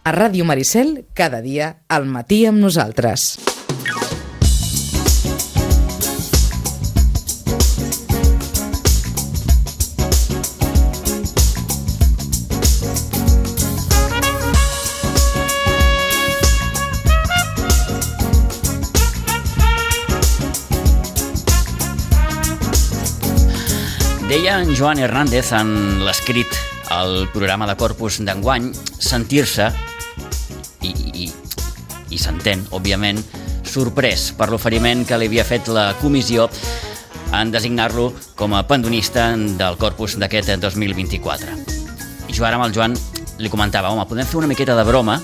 A Ràdio Maricel, cada dia, al matí amb nosaltres. Deia en Joan Hernández en l'escrit al programa de Corpus d'enguany, sentir-se, i s'entén, òbviament, sorprès per l'oferiment que li havia fet la comissió en designar-lo com a pendonista del Corpus d'aquest 2024. I jo ara amb el Joan li comentava, home, podem fer una miqueta de broma,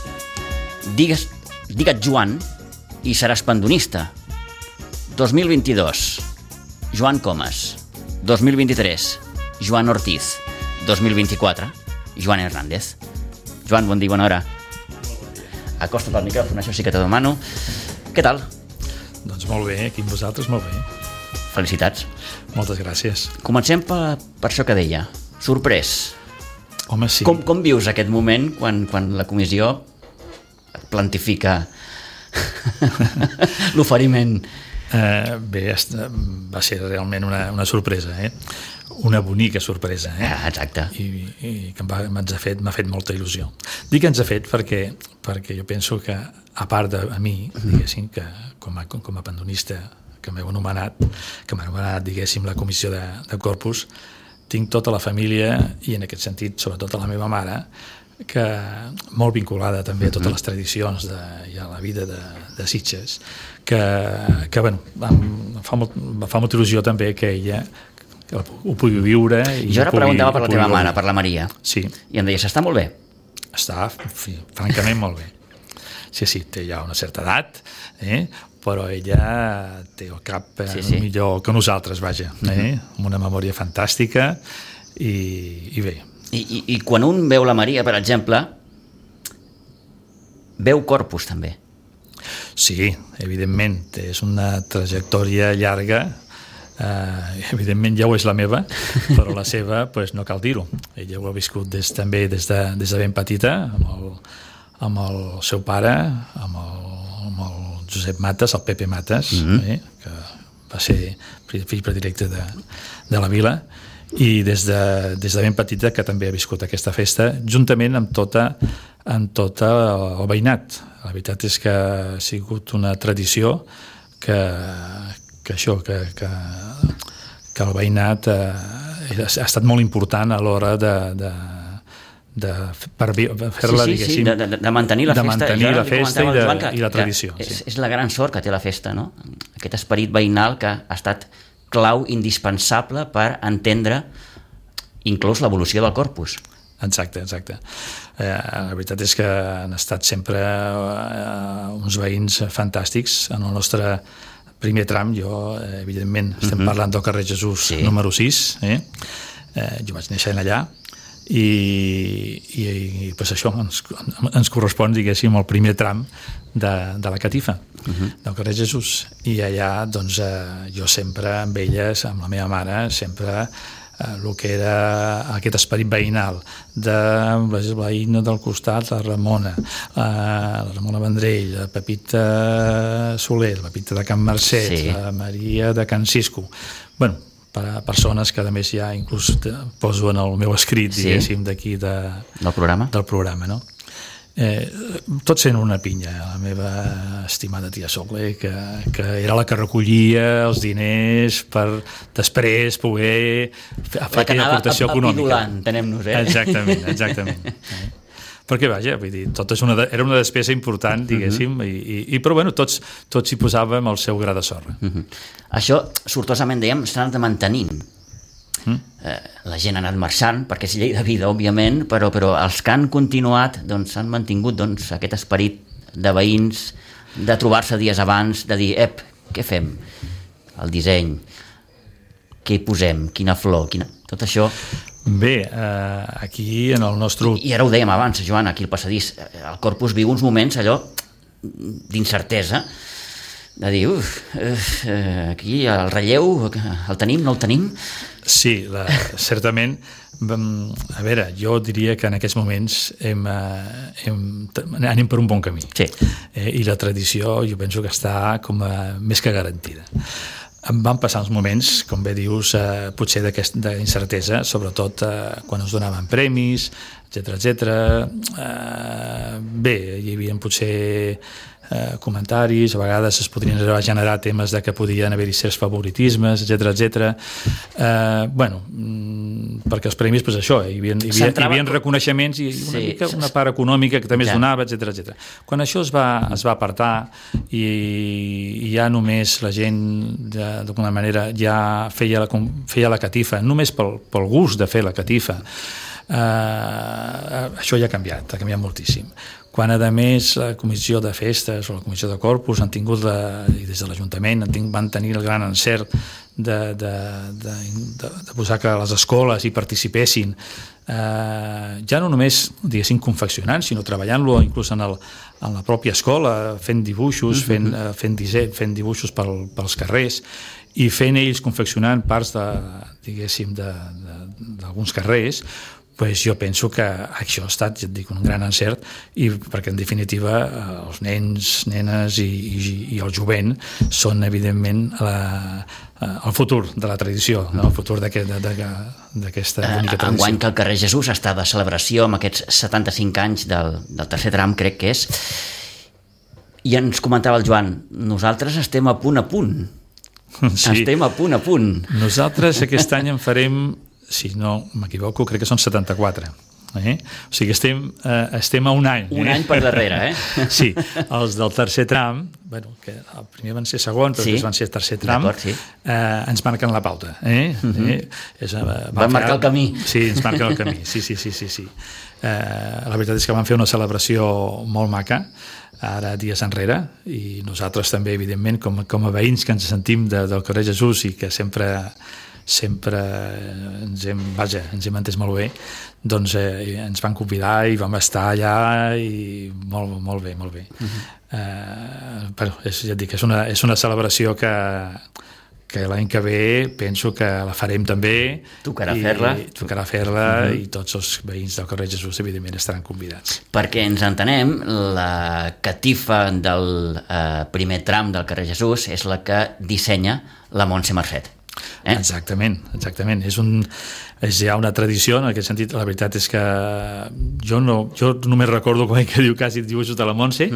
digue't Joan i seràs pendonista. 2022, Joan Comas. 2023, Joan Ortiz. 2024, Joan Hernández. Joan, bon dia, bona hora. Acosta't al micròfon, això sí que te demano. Què tal? Doncs molt bé, aquí amb vosaltres molt bé. Felicitats. Moltes gràcies. Comencem per això que deia, sorprès. Home, sí. Com vius aquest moment quan la comissió et plantifica l'oferiment? Bé, va ser realment una sorpresa, una bonica sorpresa, Exacte. I que m'ha fet molta il·lusió. Dic que ens ha fet perquè jo penso que, a part de mi, diguéssim, que com a pendonista que m'heu anomenat, diguéssim, la comissió de Corpus, tinc tota la família, i en aquest sentit, sobretot a la meva mare, que molt vinculada també a totes les tradicions i a la vida de Sitges, que bueno, em fa molta il·lusió també que ella ho pugui viure. Jo ara preguntava per la teva mare, per la Maria, sí. I em deies, està molt bé? Està, francament, molt bé. Sí, té ja una certa edat, però ella té el cap millor que nosaltres, vaja, amb una memòria fantàstica i bé. I quan un veu la Maria, per exemple, veu Corpus també. Sí, evidentment, és una trajectòria llarga, evidentment ja ho és la meva, però la seva no cal dir-ho. Ella ho ha viscut també des de ben petita, amb el seu pare, amb el Josep Mates, el Pepe Mates, que va ser fill predilecte de la vila, i des de ben petita que també ha viscut aquesta festa, juntament amb tot el veïnat. La veritat és que ha sigut una tradició que el veïnat ha estat molt important a l'hora de fer-la, diguéssim, de mantenir la festa i la tradició. És la gran sort que té la festa, no? Aquest esperit veïnal que ha estat clau, indispensable per entendre inclús l'evolució del Corpus. Exacte. La veritat és que han estat sempre uns veïns fantàstics. En el nostre primer tram, evidentment, estem parlant del carrer Jesús número 6, jo vaig néixer allà, i això ens correspon, diguéssim, el primer tram de la catifa del carrer Jesús, i allà doncs jo sempre amb elles, amb la meva mare, sempre el que era aquest esperit veïnal de la veïna del costat, la Ramona Vendrell, la Pepita Soler, la Pepita de Can Mercet, la Maria de Can Cisco, bueno, per a persones que a més ja inclús poso en el meu escrit, diguéssim, d'aquí del programa, no? Tots sent una pinya, la meva estimada tia Sole, que era la que recollia els diners per després poder fer aquella aportació econòmica. Entenem-nos, Exactament. Perquè, vaja, vull dir, era una despesa important, diguéssim, però bueno, tots hi posàvem el seu gra de sorra. Això, sortosament, dèiem, s'ha anat mantenint. La gent ha anat marxant, perquè és llei de vida, òbviament, però els que han continuat s'han mantingut aquest esperit de veïns, de trobar-se dies abans, de dir, què fem? El disseny, què hi posem, quina flor, tot això. Bé, aquí en el nostre... I ara ho dèiem abans, Joan, aquí al passadís, el Corpus viu uns moments allò d'incertesa, de dir, aquí el relleu, el tenim, no el tenim? Sí, certament. A veure, jo diria que en aquests moments anem per un bon camí. Sí. I la tradició jo penso que està com més que garantida. Em van passar uns moments, com bé dius, potser d'incertesa, sobretot quan es donaven premis, etcètera. Bé, hi havia potser comentaris, a vegades es podrien generar temes de que podien haver-hi certs favoritismes, etcètera. Bueno, perquè els premis, doncs això, hi havia reconeixements i una mica una part econòmica que també es donava, etcètera. Quan això es va apartar i ja només la gent d'alguna manera ja feia la catifa, només pel gust de fer la catifa, això ja ha canviat moltíssim. Quan, a més, la comissió de festes o la comissió de corpus han tingut, i des de l'Ajuntament van tenir el gran encert de posar que les escoles hi participessin, ja no només, diguéssim, confeccionant, sinó treballant-lo inclús en la pròpia escola, fent dibuixos, fent dibuixos pels carrers, i fent ells confeccionant parts d'alguns carrers. Pues jo penso que això ha estat, ja et dic, un gran encert, i perquè en definitiva els nens, nenes i el jovent són evidentment el futur de la tradició, el futur d'aquesta bonica tradició. Enguany que el carrer Jesús està de celebració amb aquests 75 anys del tercer tram, crec que és, i ens comentava el Joan, nosaltres estem a punt. Sí. Estem a punt. Nosaltres aquest any en farem, si no m'equivoco, crec que són 74. O sigui que estem a un any. Un any per darrere, Sí, els del tercer tram, bueno, que el primer van ser segon, però després van ser tercer tram, ens marquen la pauta. Van marcar el camí. Sí, ens marquen el camí, sí. La veritat és que van fer una celebració molt maca, ara dies enrere, i nosaltres també, evidentment, com a veïns que ens sentim del carrer Jesús i que sempre ens hem entès molt bé, doncs ens van convidar i vam estar allà i molt bé. Però ja et dic, és una celebració que l'any que ve penso que la farem també. Tocarà fer-la i tots els veïns del carrer Jesús evidentment estaran convidats. Perquè ens entenem, ja catifa del primer tram del carrer Jesús és la que dissenya la Montse Marcet. Exactament. És ja una tradició, en aquest sentit. La veritat és que jo només recordo com que diu quasi dibuixos de la Montse,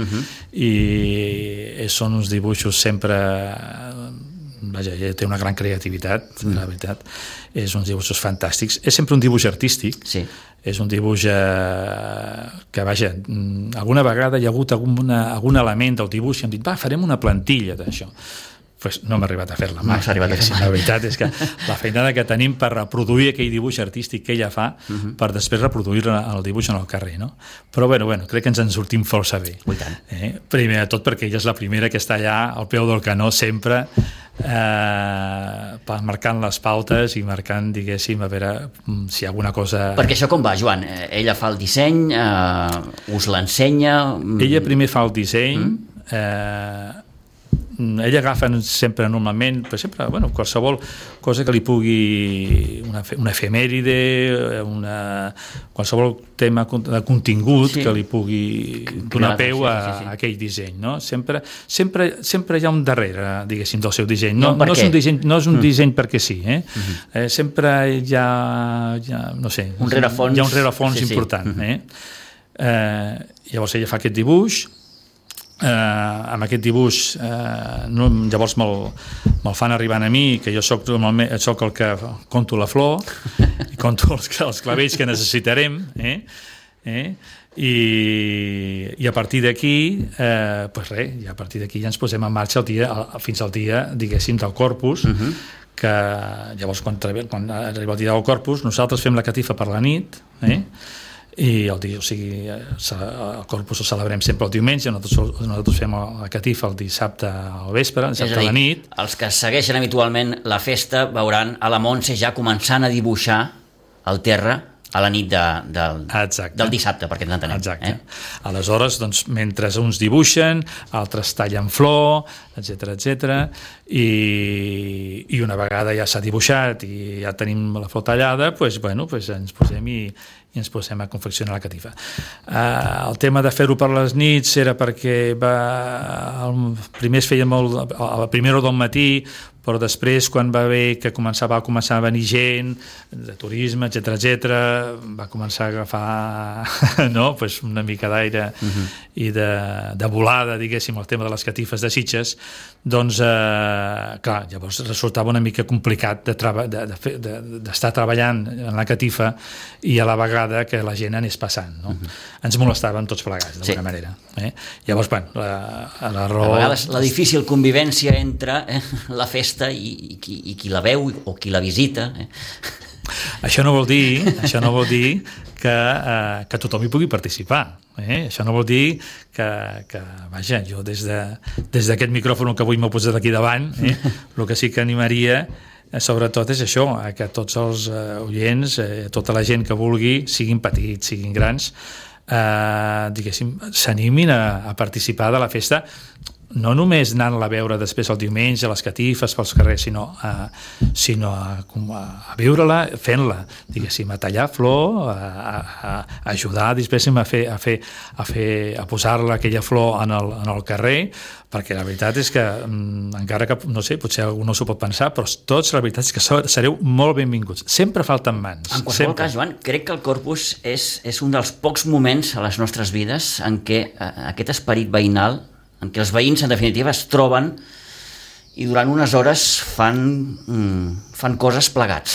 i són uns dibuixos sempre... Vaja, ella té una gran creativitat, la veritat. És uns dibuixos fantàstics. És sempre un dibuix artístic. Sí. És un dibuix que, vaja, alguna vegada hi ha hagut algun element del dibuix i hem dit, farem una plantilla d'això. Pues no m'ha arribat a fer-la mai. La veritat és que la feinada que tenim per reproduir aquell dibuix artístic que ella fa, per després reproduir el dibuix en el carrer, no? Però bueno, crec que ens en sortim força bé. Primer de tot perquè ella és la primera que està allà al peu del canó sempre, marcant les pautes i marcant, diguéssim, a veure si hi ha alguna cosa... Perquè això com va, Joan? Ella fa el disseny, us l'ensenya... Ella primer fa el disseny, ella agafa sempre normalment, per exemple, qualsevol cosa que li pugui, una efemèride, qualsevol tema de contingut que li pugui donar peu a aquell disseny, no? Sempre hi ha un darrere, diguéssim, del seu disseny. No és un disseny perquè sí, sempre hi ha, no sé, un rerefons important. Llavors ella fa aquest dibuix, amb aquest dibuix llavors me'l fan arribant a mi, que jo soc el que conto la flor i conto els clavells que necessitarem, i a partir d'aquí a partir d'aquí ja ens posem en marxa fins al dia, diguéssim, del Corpus, que llavors quan arriba el dia del Corpus nosaltres fem la catifa per la nit, i el Corpus el celebrem sempre el diumenge, nosaltres fem la catifa el dissabte al vespre, dissabte a la nit. Els que segueixen habitualment la festa veuran a la Montse ja començant a dibuixar al terra a la nit del dissabte, perquè ens entenem. Exacte. Aleshores, doncs, mentre uns dibuixen, altres tallen flor, etc, i una vegada ja s'ha dibuixat i ja tenim la flor tallada, doncs, ens posem i ens posem a confeccionar la catifa. El tema de fer-ho per les nits era perquè primer es feia molt a la primera hora del matí, però després, quan va haver que va començar a venir gent de turisme, etc, va començar a agafar una mica d'aire i de volada, diguéssim, el tema de les catifes de Sitges, doncs, clar, llavors resultava una mica complicat d'estar treballant en la catifa i a la vegada que la gent anés passant, no? Ens molestàvem tots plegats, d'alguna manera. Llavors, la raó... A vegades la difícil convivència entre la festa i qui la veu o qui la visita. Això no vol dir que tothom hi pugui participar. Això no vol dir que vaja, jo des d'aquest micròfon que avui m'he posat aquí davant, el que sí que animaria sobretot és això, que tots els oients, tota la gent que vulgui, siguin petits, siguin grans, diguéssim, s'animin a participar de la festa, no només anant-la a veure després el diumenge, les catifes pels carrers, sinó a viure-la, fent-la, diguéssim, a tallar flor, a ajudar, diguéssim, a posar-la aquella flor en el carrer, perquè la veritat és que, encara que, no sé, potser algú no s'ho pot pensar, però tots, la veritat és que sereu molt benvinguts. Sempre falten mans. En qualsevol cas, Joan, crec que el Corpus és un dels pocs moments a les nostres vides en què aquest esperit veïnal, en què els veïns, en definitiva, es troben i durant unes hores fan coses plegats.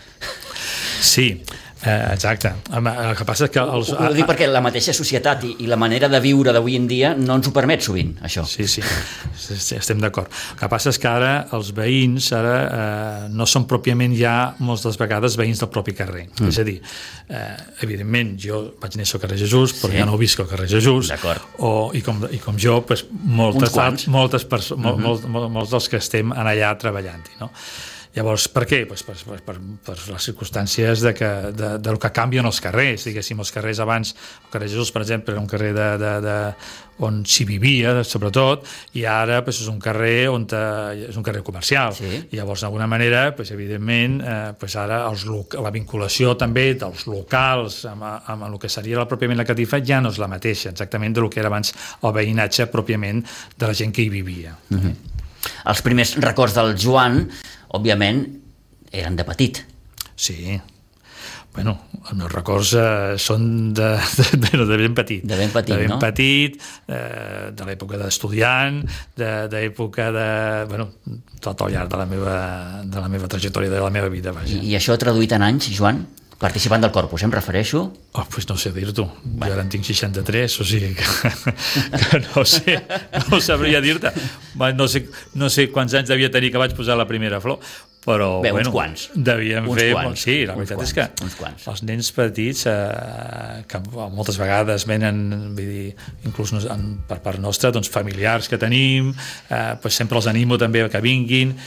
Sí, exacte. El que passa és que... Ho dic perquè la mateixa societat i la manera de viure d'avui en dia no ens ho permet sovint, això. Sí, estem d'acord. El que passa és que ara els veïns no són pròpiament ja moltes vegades veïns del propi carrer. És a dir, evidentment, jo vaig néixer al carrer Jesús, però ja no visc al carrer Jesús. I com jo, molts dels que estem allà treballant-hi, no? Llavors, per què? Per les circumstàncies del que canvien els carrers, diguéssim, els carrers abans, el carrer Jesús, per exemple, era un carrer on s'hi vivia, sobretot, i ara és un carrer és un carrer comercial. I llavors, d'alguna manera, evidentment, ara la vinculació també dels locals amb el que seria pròpiament la catifa ja no és la mateixa, exactament del que era abans el veïnatge pròpiament de la gent que hi vivia. Els primers records del Joan, òbviament, eren de petit. Sí. Bueno, els meus records són de ben petit. De ben petit, no? De ben petit, de l'època d'estudiant, d'època de... Bueno, tot al llarg de la meva trajectòria, de la meva vida, vaja. I això traduït en anys, Joan? Participant del Corpus, em refereixo? Doncs no sé dir-t'ho. Jo ara en tinc 63, o sigui que no sabria dir-te. No sé quants anys devia tenir que vaig posar la primera flor, però uns quants. Devíem fer... Sí, la veritat és que els nens petits, que moltes vegades venen, vull dir, inclús per part nostra, doncs familiars que tenim, sempre els animo també que vinguin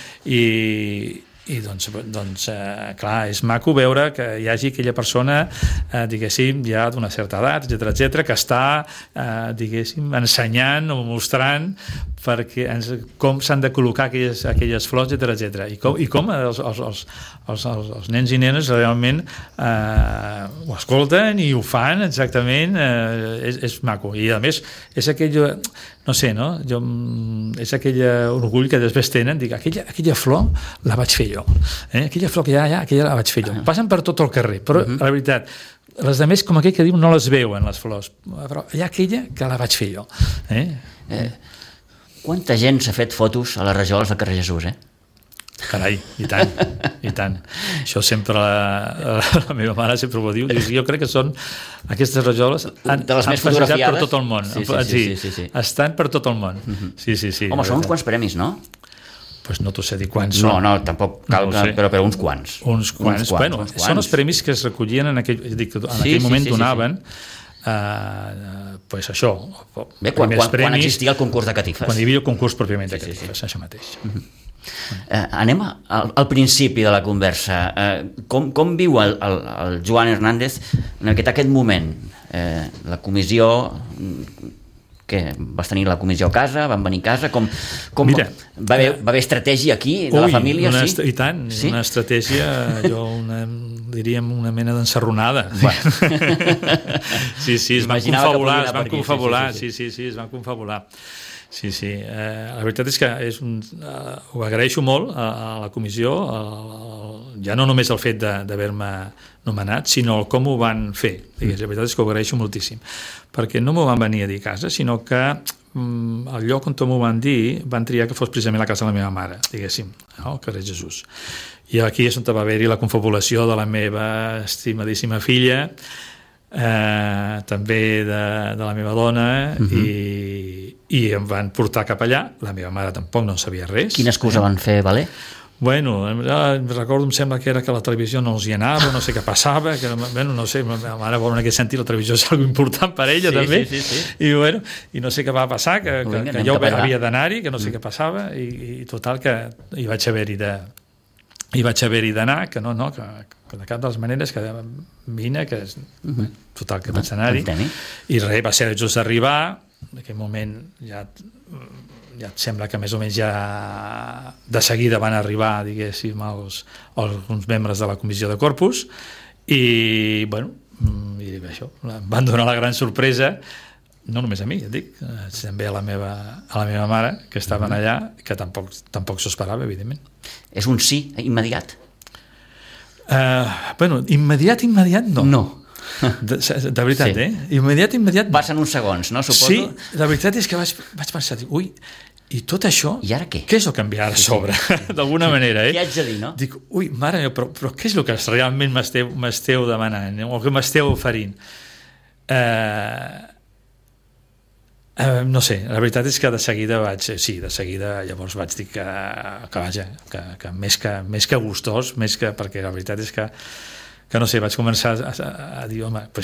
i doncs, clar, és maco veure que hi hagi aquella persona, diguéssim, ja d'una certa edat, etc, que està, diguéssim, ensenyant o mostrant com s'han de col·locar aquelles flors, etc. I com els nens i nenes realment ho escolten i ho fan exactament, és maco. I a més, és aquell, no sé, no? És aquell orgull que després tenen, dic, aquella flor la vaig fer jo. Aquella flor que hi ha, aquella la vaig fer jo. Passen per tot el carrer, però la veritat, les altres, com aquell que diu, no les veuen, les flors, però hi ha aquella que la vaig fer jo. Quanta gent s'ha fet fotos a les rajoles del carrer Jesús, Carai, i tant. Això sempre la meva mare sempre ho diu. Jo crec que són aquestes rajoles han passejat per tot el món. Sí. Estan per tot el món. Sí. Home, són uns quants premis, no? Doncs no t'ho sé dir quants són. No, tampoc cal, però uns quants. Uns quants. Bueno, són els premis que es recollien en aquell moment donaven. Això, bé, quan existia el concurs de catifes. Quan hi havia el concurs pròpiament de catifes, això mateix. Anem al principi de la conversa. Com viu el Joan Hernández en aquest moment? La comissió... que vas tenir la comissió a casa, van venir a casa, Mira, va haver estratègia aquí de la família? I tant, sí? Una estratègia, diríem una mena d'ensarronada. Sí, es van confabular, es van confabular. Sí, la veritat és que ho agraeixo molt a la comissió, ja no només el fet d'haver-me nomenat, sinó com ho van fer. La veritat és que ho agraeixo moltíssim, perquè no m'ho van venir a dir a casa, sinó que el lloc on m'ho van dir van triar que fos precisament la casa de la meva mare, diguéssim, al carrer Jesús. I aquí és on va haver-hi la confabulació de la meva estimadíssima filla, també de la meva dona, i em van portar cap allà. La meva mare tampoc no en sabia res. Quina excusa van fer valer? Bueno, recordo, em sembla que era que la televisió no els hi anava, no sé què passava, no sé, la meva mare, en aquest sentit, la televisió és algo important per ella, també. Sí. I no sé què va passar, que jo havia d'anar-hi, que no sé què passava, i total, que hi vaig haver-hi d'anar, que de cap de les maneres, que vine, que total, que vaig anar-hi, i res, va ser just arribar. En aquell moment ja et sembla que més o menys ja de seguida van arribar, diguéssim, alguns membres de la comissió de Corpus, i bueno, això, van donar la gran sorpresa, no només a mi, ja et dic, també a la meva mare, que estaven allà, que tampoc s'ho esperava, evidentment. És un sí immediat? Bueno, immediat no. No. De veritat, sí. Immediat. Passen uns segons, no? Suposo. Sí, la veritat és que vaig pensar, ui, i tot això, i ara què? Què és el que em ve ara a sobre? D'alguna manera, Què haig de dir, no? Dic, ui, mare meva, però què és el que realment m'esteu demanant, o que m'esteu oferint? No sé, la veritat és que de seguida llavors vaig dir que vaja, que més que gustós, perquè la veritat és que no sé, vaig començar a dir, home, però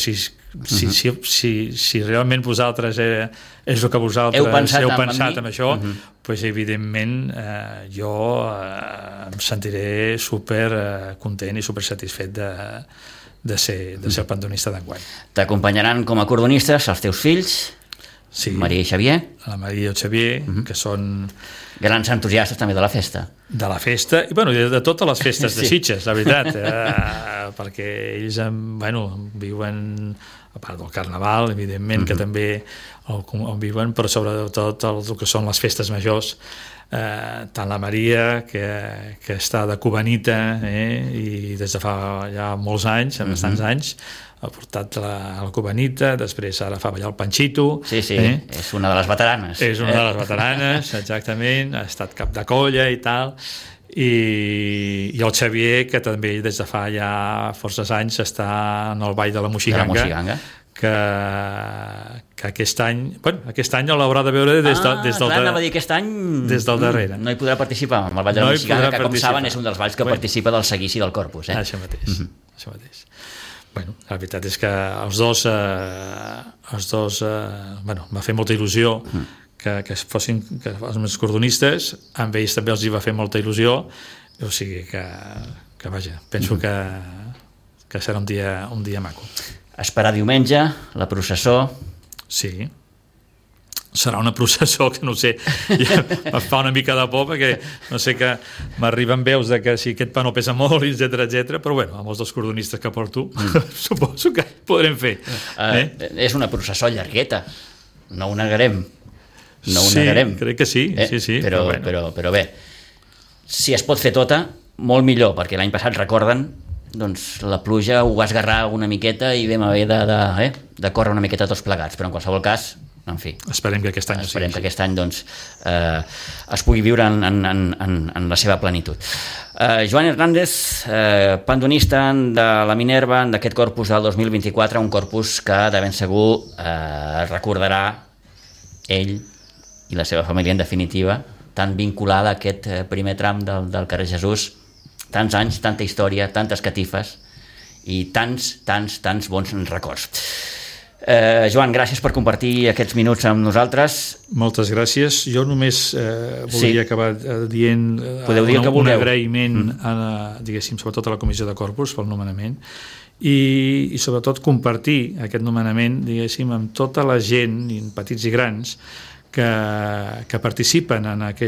si realment vosaltres és el que vosaltres heu pensat en això, doncs evidentment jo em sentiré super content i super satisfet de ser el pandonista d'enguany. T'acompanyaran com a cordonistes els teus fills, Maria i Xavier. La Maria i el Xavier, que són... grans entusiastes també de la festa. De la festa, i bueno, de totes les festes de Sitges, la veritat, perquè ells viuen, a part del Carnaval, evidentment, que també on viuen, però sobretot el que són les festes majors, tant la Maria, que està de cubanita, i des de fa ja molts anys, bastants anys, ha portat la cubanita, després ara fa ballar el Panchito. Sí, és una de les veteranes. És una de les veteranes, exactament, ha estat cap de colla i tal, i el Xavier, que també des de fa ja forces anys està en el ball de la Moixiganga, que aquest any l'haurà de veure des del anava a dir aquest any des del darrere. No hi podrà participar amb el ball de la Moixiganga, que com saben és un dels balls que participa del seguici del Corpus. Això mateix. Bueno, la veritat és que els dos m'ha fet molta il·lusió que fossin els meus cordonistes, amb ells també els hi va fer molta il·lusió, o sigui que vaja, penso que serà un dia maco. Esperar diumenge, la processó. Sí, serà una processó que no sé, ja em fa una mica de por, perquè no sé, que m'arriben veus de que si aquest pa no pesa molt, etcètera, però bueno, amb els dos cordonistes que porto suposo que podrem fer. És una processó llargueta, no ho negarem. Crec que sí. Però bé, si es pot fer tota, molt millor, perquè l'any passat, recorden, doncs la pluja ho va esgarrar una miqueta i vam haver de córrer una miqueta tots plegats, però en qualsevol cas, en fi, esperem que aquest any doncs, es pugui viure en la seva plenitud. Joan Hernández, pandonista de la Minerva, d'aquest Corpus del 2024, un Corpus que de ben segur recordarà ell i la seva família, en definitiva, tan vinculada a aquest primer tram del carrer Jesús, tants anys, tanta història, tantes catifes i tants bons records. Joan, gràcies per compartir aquests minuts amb nosaltres. Moltes gràcies. Jo només voldria acabar dient un agraïment diguéssim, sobretot a la Comissió de Corpus pel nomenament i sobretot compartir aquest nomenament, diguéssim, amb tota la gent, petits i grans, que participen en el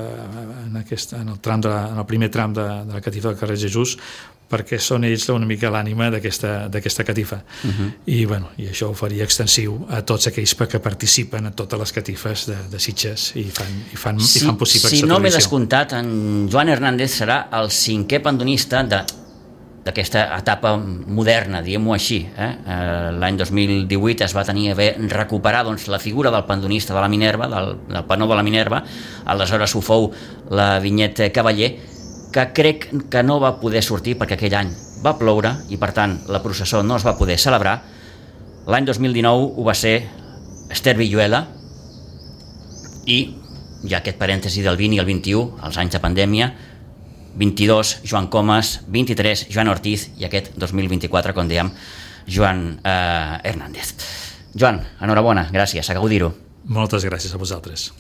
primer tram de la catifa del carrer Jesús, perquè són ells una mica l'ànima d'aquesta catifa. I això ho faria extensiu a tots aquells que participen en totes les catifes de Sitges i fan possible aquesta tradició. Si no m'he descomptat, en Joan Hernández serà el 5è pandonista d'aquesta etapa moderna, diguem-ho així. L'any 2018 es va tenir a recuperar la figura del pandonista de la Minerva, del panó de la Minerva, aleshores ho fou la Vinyet Cavaller, que crec que no va poder sortir perquè aquell any va ploure i per tant la processó no es va poder celebrar. L'any 2019 ho va ser Esther Villuela i ja aquest parèntesi del 20 i el 21, els anys de pandèmia, 22 Joan Comas, 23 Joan Ortiz i aquest 2024, com dèiem, Joan Hernández. Joan, enhorabona, gràcies, a gaudir-ho. Moltes gràcies a vosaltres.